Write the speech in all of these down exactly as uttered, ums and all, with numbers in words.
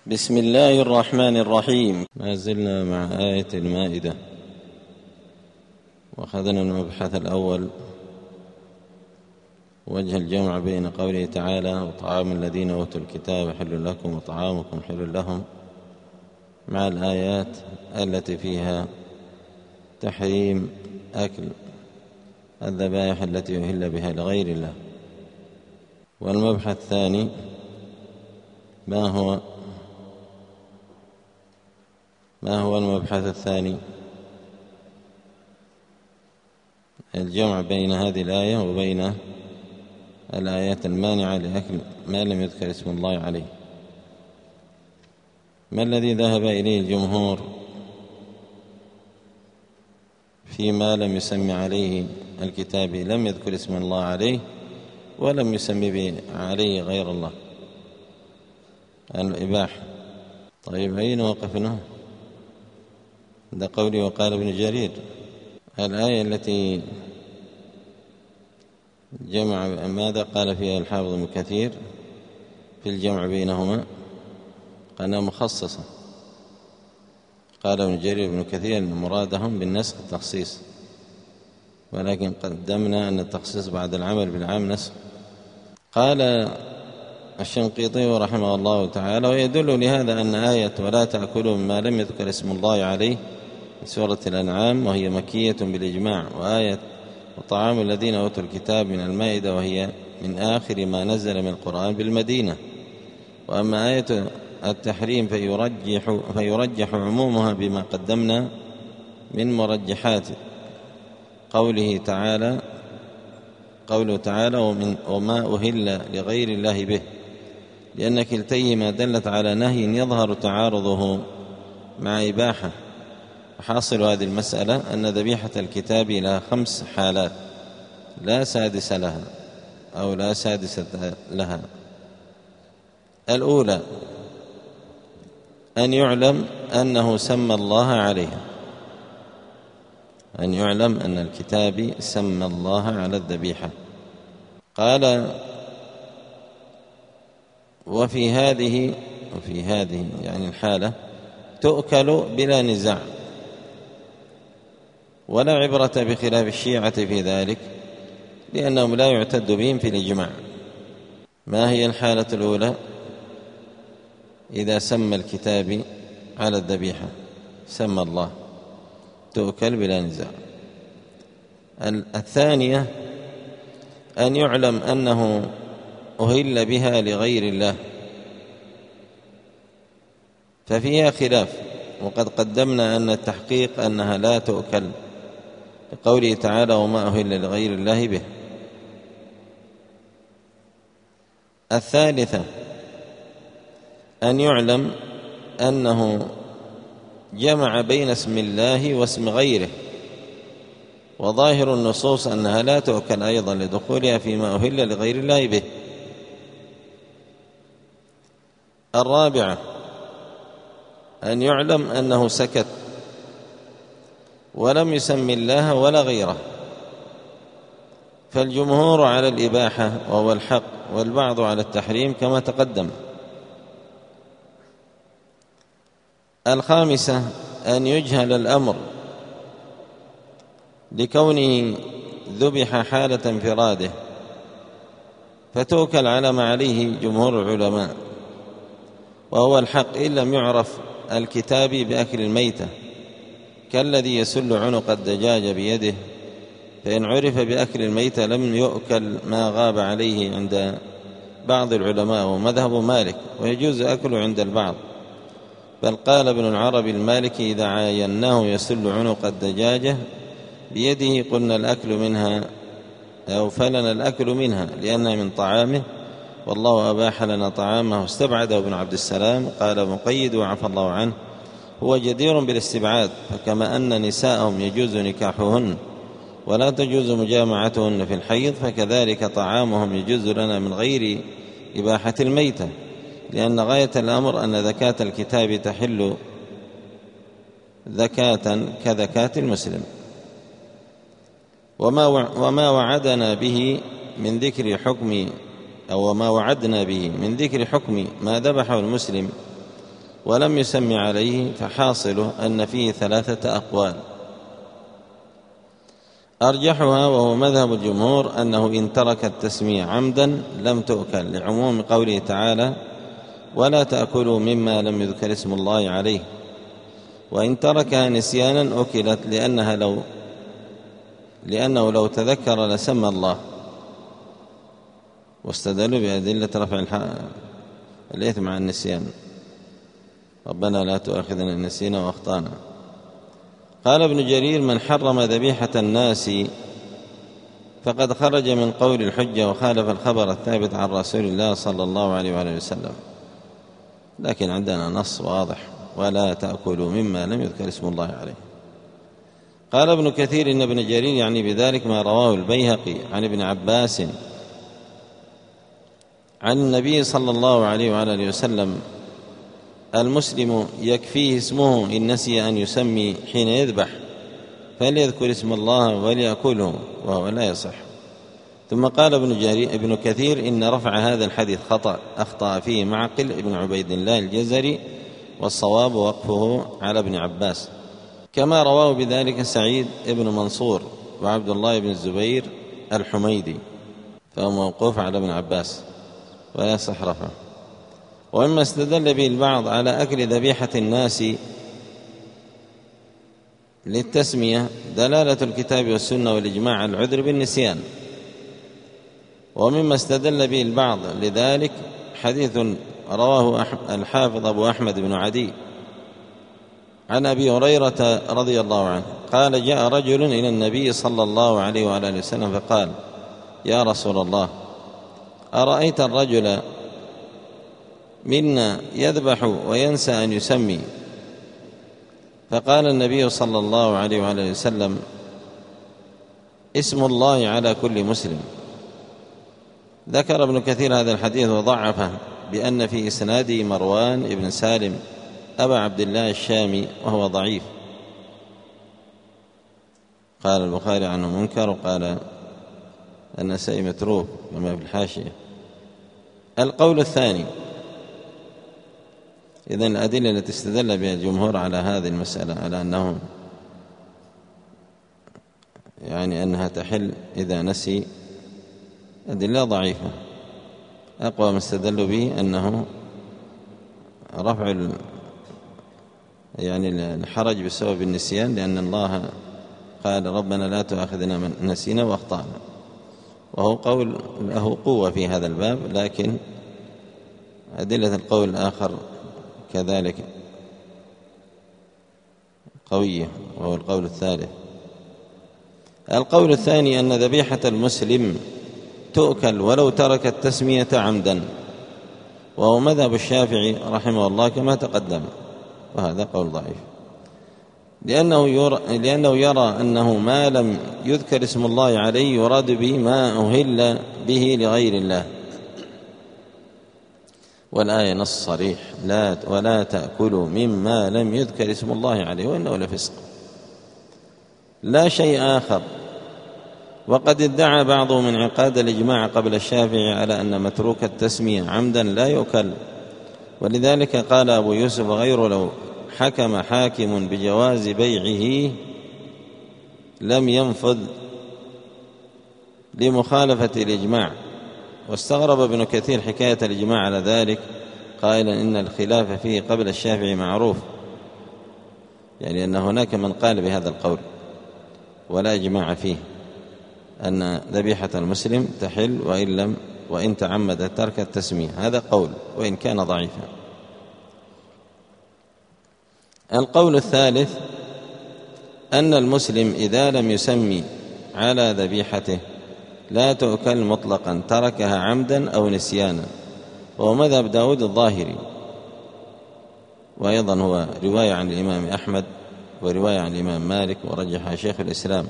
بسم الله الرحمن الرحيم. ما زلنا مع آية المائدة، وأخذنا المبحث الأول وجه الجمع بين قوله تعالى: وطعام الذين أوتوا الكتاب حل لكم وطعامكم حل لهم، مع الآيات التي فيها تحريم أكل الذبائح التي أهل بها لغير الله. والمبحث الثاني ما هو ما هو المبحث الثاني؟ الجمع بين هذه الآية وبين الآيات المانعة لأكل ما لم يذكر اسم الله عليه. ما الذي ذهب إليه الجمهور فيما لم يسمي عليه الكتاب، لم يذكر اسم الله عليه ولم يسمي عليه غير الله؟ الإباحة. طيب أين وقفنا؟ ده قولي وقال ابن جرير. الآية التي جمع ماذا قال فيها الحافظ ابن كثير في الجمع بينهما؟ قال مخصصة. قال ابن جرير ابن كثير أن مرادهم بالنسخ التخصيص، ولكن قدمنا أن التخصيص بعد العمل بالعام نسخ. قال الشنقيطي رحمه الله تعالى: ويدل لهذا أن آية ولا تأكلوا مما لم يذكر اسم الله عليه في سورة الأنعام وهي مكية بالإجماع، وآية وطعام الذين أوتوا الكتاب من المائدة وهي من آخر ما نزل من القرآن بالمدينة. وأما آية التحريم فيرجح, فيرجح عمومها بما قدمنا من مرجحات قوله تعالى قوله تعالى ومن وما أهل لغير الله به، لأن كلتيهما دلت على نهي يظهر تعارضه مع إباحة. وحاصل هذه المسألة أن ذبيحة الكتاب لها خمس حالات لا سادس لها أو لا سادسة لها. الأولى أن يعلم أنه سمى الله عليها، أن يعلم أن الكتاب سمى الله على الذبيحة. قال: وفي هذه وفي هذه يعني الحالة تؤكل بلا نزاع، ولا عبرة بخلاف الشيعة في ذلك، لأنهم لا يعتد بهم في الإجماع. ما هي الحالة الأولى؟ إذا سمى الكتاب على الذبيحة، سمى الله، تؤكل بلا نزاع. الثانية أن يعلم أنه أهل بها لغير الله، ففيها خلاف، وقد قدمنا أن التحقيق أنها لا تؤكل لقوله تعالى: وما أهل لغير الله به. الثالثة أن يعلم أنه جمع بين اسم الله واسم غيره، وظاهر النصوص أنها لا تؤكل أيضا لدخولها فيما أهل لغير الله به. الرابعة أن يعلم أنه سكت ولم يسمي الله ولا غيره، فالجمهور على الإباحة وهو الحق، والبعض على التحريم كما تقدم. الخامسة أن يجهل الأمر لكونه ذبح حالة انفراده، فتوكل على ما عليه جمهور العلماء وهو الحق، إن لم يعرف الكتاب بأكل الميتة كالذي يسل عنق الدجاج بيده، فإن عرف بأكل الميتة لم يؤكل ما غاب عليه عند بعض العلماء ومذهب مالك، ويجوز أكله عند البعض. بل قال ابن العربي المالكي: إذا عايناه يسل عنق الدجاجة بيده قلنا الأكل منها أو فلنا الأكل منها لأنها من طعامه، والله أباح لنا طعامه. استبعده ابن عبد السلام. قال مقيد وعفى الله عنه: هو جدير بالاستبعاد، فكما أن نساءهم يجوز نكاحهن ولا تجوز مجامعتهن في الحيض، فكذلك طعامهم يجوز لنا من غير إباحة الميتة، لأن غاية الأمر أن ذكاة الكتاب تحل ذكاة كذكاة المسلم. وما وما وعدنا به من ذكر حكم أو وما وعدنا به من ذكر حكم ما ذبحه المسلم ولم يسم عليه، فحاصله أن فيه ثلاثة أقوال، أرجحها وهو مذهب الجمهور أنه إن ترك التسمية عمدا لم تؤكل، لعموم قوله تعالى: ولا تأكلوا مما لم يذكر اسم الله عليه، وإن تركها نسيانا أكلت، لأنها لو لأنه لو تذكر لسمى الله، واستدلوا بأدلة رفع الإثم عن النسيان: ربنا لا تؤاخذنا إن نسينا وأخطأنا. قال ابن جرير: من حرم ذبيحة الناس فقد خرج من قول الحجة وخالف الخبر الثابت عن رسول الله صلى الله عليه وآله وسلم. لكن عندنا نص واضح: ولا تأكلوا مما لم يذكر اسم الله عليه. قال ابن كثير: إن ابن جرير يعني بذلك ما رواه البيهقي عن ابن عباس عن النبي صلى الله عليه وآله وسلم: المسلم يكفيه اسمه إن نسي أن يسمي حين يذبح، فليذكر اسم الله وليأكله، وهو لا يصح. ثم قال ابن, جرير ابن كثير: إن رفع هذا الحديث خطأ، أخطأ فيه معقل ابن عبيد الله الجزري، والصواب وقفه على ابن عباس، كما رواه بذلك سعيد ابن منصور وعبد الله بن الزبير الحميدي، فهو موقوف على ابن عباس ولا يصح رفعه. ومما استدل به البعض على أكل ذبيحة الناس للتسمية دلالة الكتاب والسنة والإجماع على العذر بالنسيان. ومما استدل به البعض لذلك حديث رواه الحافظ أبو أحمد بن عدي عن أبي هريرة رضي الله عنه قال: جاء رجل إلى النبي صلى الله عليه وآله وسلم فقال: يا رسول الله، أرأيت الرجل منا يذبح وينسى أن يسمي؟ فقال النبي صلى الله عليه وآله وسلم: اسم الله على كل مسلم. ذكر ابن كثير هذا الحديث وضعفه بأن في إسناده مروان بن سالم أبا عبد الله الشامي، وهو ضعيف. قال البخاري عنه منكر، وقال النسائي متروك كما في الحاشية. القول الثاني: إذن الأدلة التي استدل بها الجمهور على هذه المسألة على أنه يعني أنها تحل إذا نسي أدلة ضعيفة. أقوى ما استدلوا به أنه رفع يعني الحرج بسبب النسيان، لأن الله قال: ربنا لا تؤاخذنا من نسينا وأخطأنا، وهو قول له قوة في هذا الباب، لكن أدلة القول الآخر كذلك قوية، وهو القول الثالث. القول الثاني: أن ذبيحة المسلم تؤكل ولو ترك التسمية عمدا، وهو مذهب الشافعي رحمه الله كما تقدم، وهذا قول ضعيف، لأنه يرى, لأنه يرى أنه ما لم يذكر اسم الله عليه يراد به ما أهل به لغير الله، والآية نص صريح: لا ولا تأكلوا مما لم يذكر اسم الله عليه وإنه لفسق، لا شيء آخر. وقد ادعى بعضهم من انعقاد الإجماع قبل الشافعي على أن متروك التسمية عمدا لا يؤكل، ولذلك قال أبو يوسف وغيره: لو حكم حاكم بجواز بيعه لم ينفذ لمخالفة الإجماع. واستغرب ابن كثير حكاية الإجماع على ذلك، قائلا: إن الخلاف فيه قبل الشافعي معروف، يعني أن هناك من قال بهذا القول ولا إجماع فيه، أن ذبيحة المسلم تحل وإن لم وإن تعمد ترك التسمية. هذا قول وإن كان ضعيفا. القول الثالث: أن المسلم إذا لم يسمي على ذبيحته لا تؤكل مطلقا، تركها عمدا أو نسيانا، وهو مذهب داود الظاهري، وأيضا هو رواية عن الإمام أحمد ورواية عن الإمام مالك، ورجح شيخ الإسلام،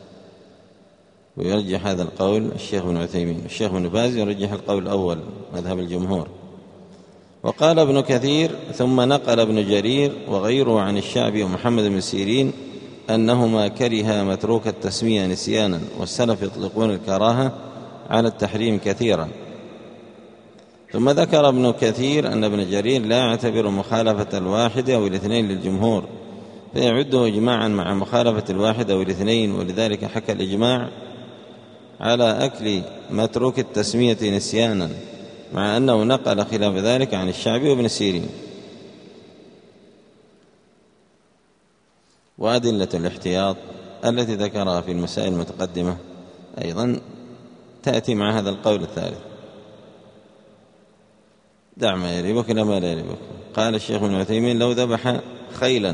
ويرجح هذا القول الشيخ ابن عثيمين. الشيخ ابن باز يرجح القول الأول مذهب الجمهور. وقال ابن كثير: ثم نقل ابن جرير وغيره عن الشعبي ومحمد بن سيرين أنهما كرها متروك التسمية نسيانا، والسلف يطلقون الكراهة على التحريم كثيرا. ثم ذكر ابن كثير أن ابن جرير لا يعتبر مخالفة الواحد أو الاثنين للجمهور، فيعده إجماعا مع مخالفة الواحد أو الاثنين، ولذلك حكى الإجماع على أكل متروك التسمية نسيانا، مع أنه نقل خلاف ذلك عن الشعبي وابن سيرين. وأدلة الاحتياط التي ذكرها في المسائل المتقدمة أيضا تأتي مع هذا القول الثالث: دع ما يريبك إلى ما لا يريبك. قال الشيخ ابن عثيمين: لو ذبح خيلا،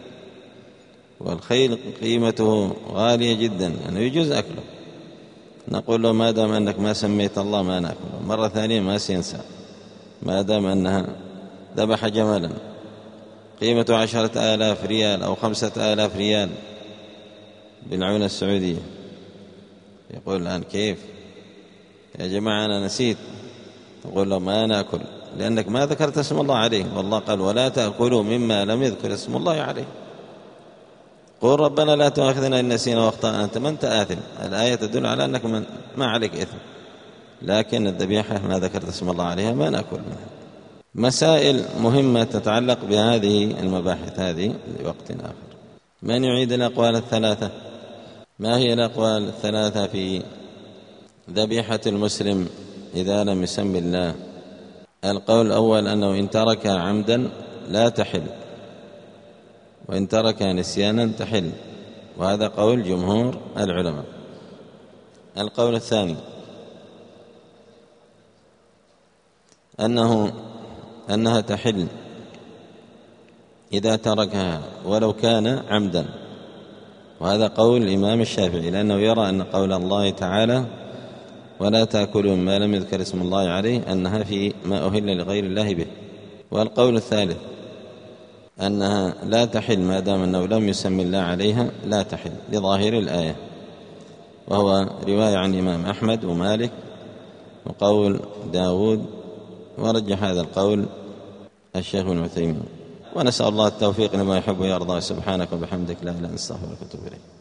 والخيل قيمته غالية جدا، يعني يجوز أكله، نقول له ما دام أنك ما سميت الله ما نأكله. مرة ثانية ما سينسى، ما دام أنها ذبح جملا قيمته عشرة آلاف ريال أو خمسة آلاف ريال بالعملة السعودية، يقول الآن كيف يا جماعة أنا نسيت، تقول له ما نأكل لأنك ما ذكرت اسم الله عليه، والله قال: ولا تأكلوا مما لم يذكر اسم الله عليه. قل ربنا لا تؤاخذنا إن نسينا واخطأنا، أنت ما أنت آثم، الآية تدل على أنك من ما عليك إثم، لكن الذبيحة ما ذكرت اسم الله عليها ما نأكل منها. مسائل مهمة تتعلق بهذه المباحث هذه لوقت آخر. من يعيد الأقوال الثلاثة؟ ما هي الأقوال الثلاثة في ذبيحة المسلم إذا لم يسم الله؟ القول الأول أنه إن ترك عمدا لا تحل، وإن ترك نسيانا تحل، وهذا قول جمهور العلماء. القول الثاني أنه أنها تحل إذا تركها ولو كان عمدا، وهذا قول الإمام الشافعي، لأنه يرى أن قول الله تعالى: ولا تأكلوا مما لم يذكر اسم الله عليه، أنها في ما أهل لغير الله به. والقول الثالث أنها لا تحل ما دام أنه لم يسم الله عليها، لا تحل لظاهر الآية، وهو رواية عن الإمام أحمد ومالك وقول داود، ورجح هذا القول الشيخ ابن عثيمين. ونسأل الله التوفيق لما يحب ويرضى. سبحانك وبحمدك لا إله إلا أنت أستغفرك وأتوب إليك.